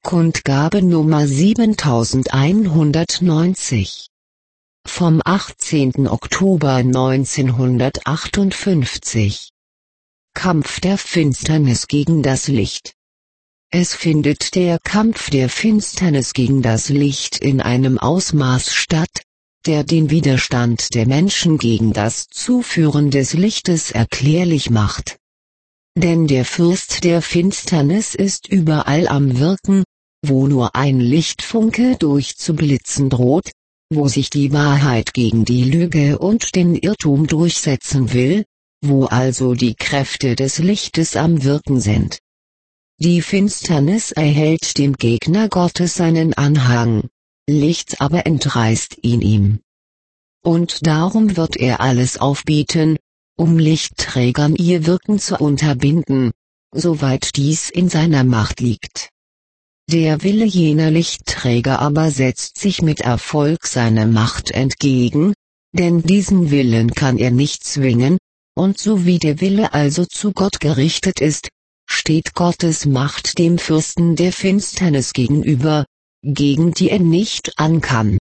Kundgabe Nummer 7190 vom 18. Oktober 1958. Kampf der Finsternis gegen das Licht. Es findet der Kampf der Finsternis gegen das Licht in einem Ausmaß statt, der den Widerstand der Menschen gegen das Zuführen des Lichtes erklärlich macht. Denn der Fürst der Finsternis ist überall am Wirken, wo nur ein Lichtfunke durchzublitzen droht, wo sich die Wahrheit gegen die Lüge und den Irrtum durchsetzen will, wo also die Kräfte des Lichtes am Wirken sind. Die Finsternis erhält dem Gegner Gottes seinen Anhang, Licht aber entreißt ihn ihm. Und darum wird er alles aufbieten, um Lichtträgern ihr Wirken zu unterbinden, soweit dies in seiner Macht liegt. Der Wille jener Lichtträger aber setzt sich mit Erfolg seiner Macht entgegen, denn diesen Willen kann er nicht zwingen, und so wie der Wille also zu Gott gerichtet ist, steht Gottes Macht dem Fürsten der Finsternis gegenüber, gegen die er nicht an kann.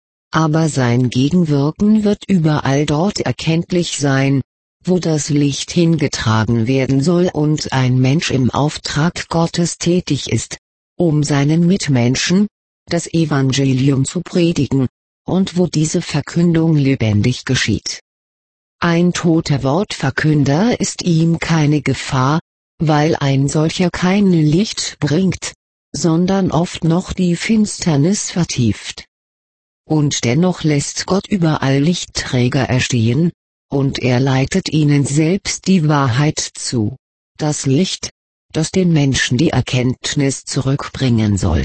Aber sein Gegenwirken wird überall dort erkenntlich sein, wo das Licht hingetragen werden soll und ein Mensch im Auftrag Gottes tätig ist, um seinen Mitmenschen das Evangelium zu predigen, und wo diese Verkündung lebendig geschieht. Ein toter Wortverkünder ist ihm keine Gefahr, weil ein solcher kein Licht bringt, sondern oft noch die Finsternis vertieft. Und dennoch lässt Gott überall Lichtträger erstehen, und er leitet ihnen selbst die Wahrheit zu, das Licht, das den Menschen die Erkenntnis zurückbringen soll.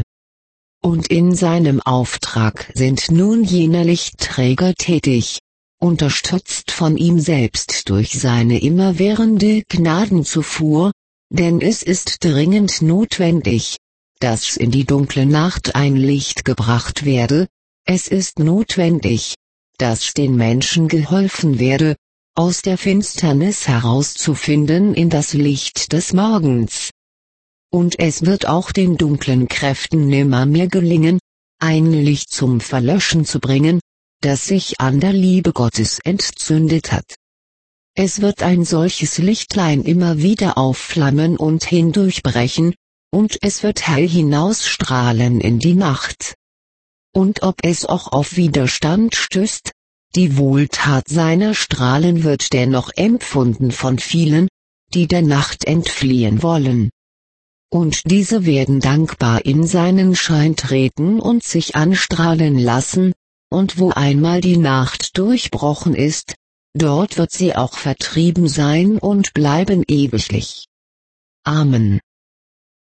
Und in seinem Auftrag sind nun jene Lichtträger tätig, unterstützt von ihm selbst durch seine immerwährende Gnadenzufuhr, denn es ist dringend notwendig, dass in die dunkle Nacht ein Licht gebracht werde, es ist notwendig, dass den Menschen geholfen werde, aus der Finsternis herauszufinden in das Licht des Morgens. Und es wird auch den dunklen Kräften nimmermehr gelingen, ein Licht zum Verlöschen zu bringen, das sich an der Liebe Gottes entzündet hat. Es wird ein solches Lichtlein immer wieder aufflammen und hindurchbrechen, und es wird hell hinausstrahlen in die Nacht. Und ob es auch auf Widerstand stößt, die Wohltat seiner Strahlen wird dennoch empfunden von vielen, die der Nacht entfliehen wollen. Und diese werden dankbar in seinen Schein treten und sich anstrahlen lassen, und wo einmal die Nacht durchbrochen ist, dort wird sie auch vertrieben sein und bleiben ewiglich. Amen.